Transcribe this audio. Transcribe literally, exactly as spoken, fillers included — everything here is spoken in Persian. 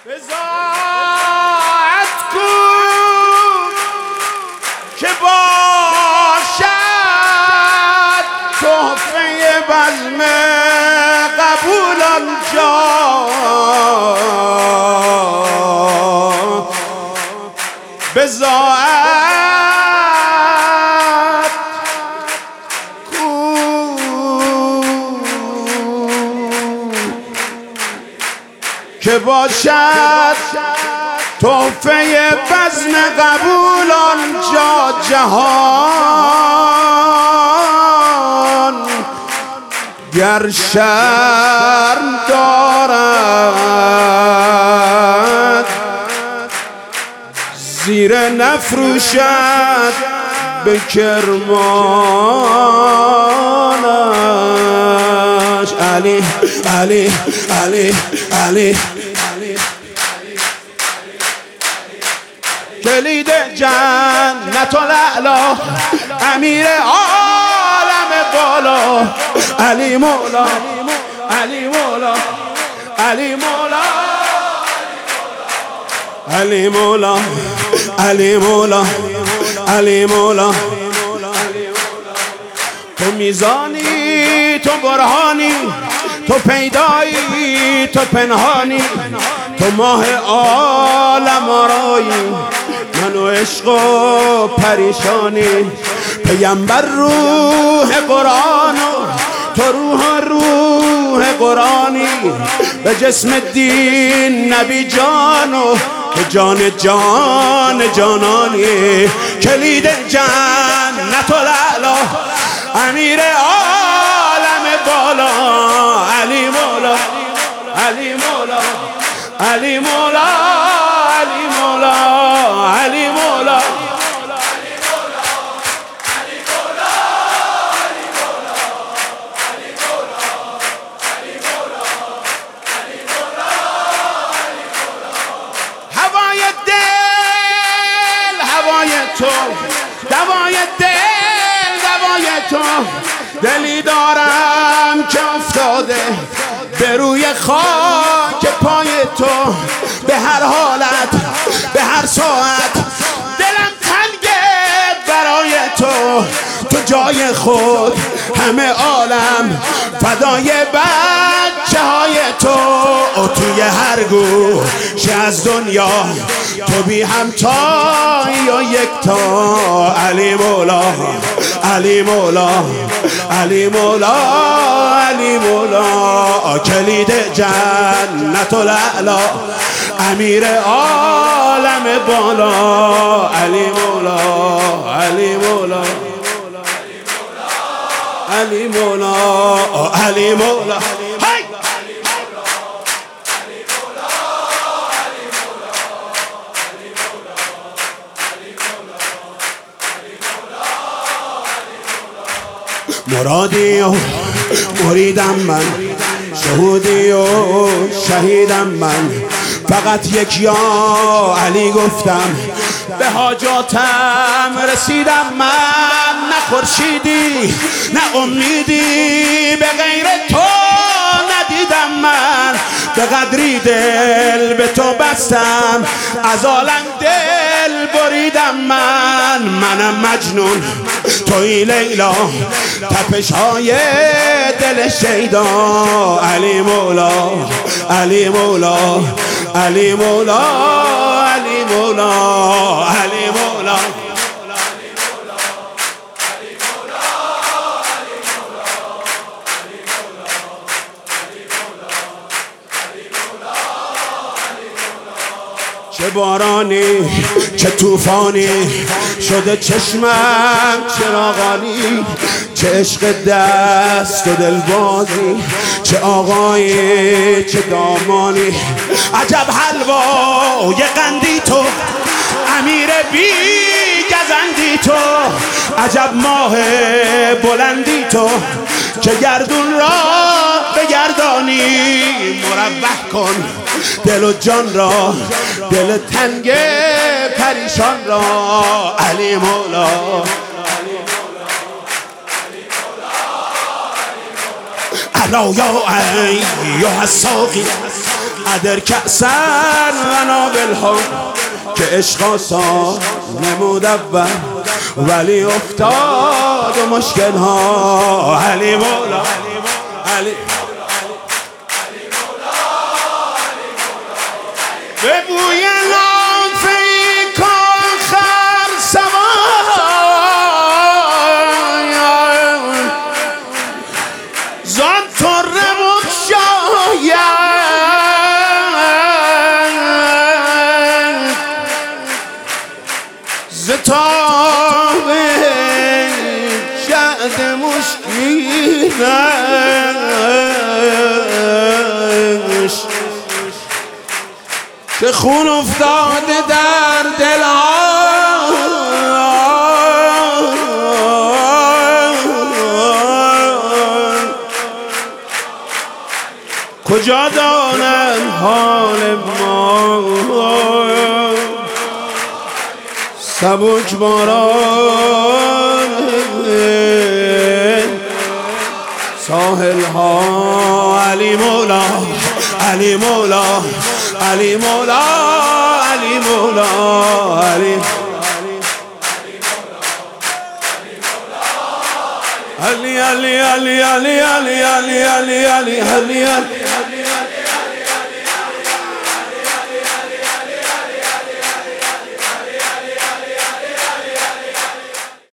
بزاعت کن که باشد تحفه بزم قبول آنجا بزاعت کن که باشد تحفه بزم قبول آنجا جهان گر شرم دارد زیر نفروشد به کرمانش. علی علی علی علی کلید جنت الاعلی امیر عالم بالا علی مولا علی مولا علی مولا علی مولا علی مولا علی مولا تو میزانی تو برهانی تو پیدایی تو پنهانی تو ماه عالم آرایی منو عشق و پریشانی پیامبر روح قرآنو تو روح روح قرآنی به جسم دین نبی جانو به جان جان جانانی کلید جنت الاعلی امیر عالم بالا علی مولا علی مولا علی مولا علی مولا علی مولا هوای دل هوای تو دوای دل دوای تو دلی دارم که افتاده به روی خاک پای تو به هر حالت به هر ساعت دلم تنگه برای تو تو جای خود همه عالم فدای بچه های تو توی هر گوشه از دنیا تو بی همتای و یکتا علی مولا علی مولا علی مولا علی مولا کلید جنت الاعلی امیر عالم بالا علی مولا علی مولا علی مولا علی مولا مرادی و مریدم من شهودی و شهیدم من فقط یک یا علی گفتم به حاجاتم رسیدم من نه خورشیدی نه امیدی به غیر تو ندیدم من به قدری دل به تو بستم از عالم دل بریدم من منم مجنون توی لیلا تپش های دل شیدا علی مولا علی مولا علی مولا علی مولا علی مولا چه بارانی چه طوفانی شده چشمم چراغانی چه عشق دست و دلبازی چه آقایی چه دامانی عجب حلوا یه قندی تو امیر بی گزندی تو عجب ماه بلندی تو که گردون را بگردانی مربح کن دل و جان را دل تنگ پریشان را علی مولا الا یا ایها الساقی ادر کأسن و نابل ها که عشق آسان نمود اول ولی افتاد و مشکل ها. علی مولا علی به بوی لطفی کن خر سوای زان تره بخشاید زتاب جعد مشکینش که خون افتاده در دل کجا دانن حال ما سبک باران ساحل ها. علی مولا علی مولا علی مولا علی مولا علی علی علی علی علی علی علی علی علی علی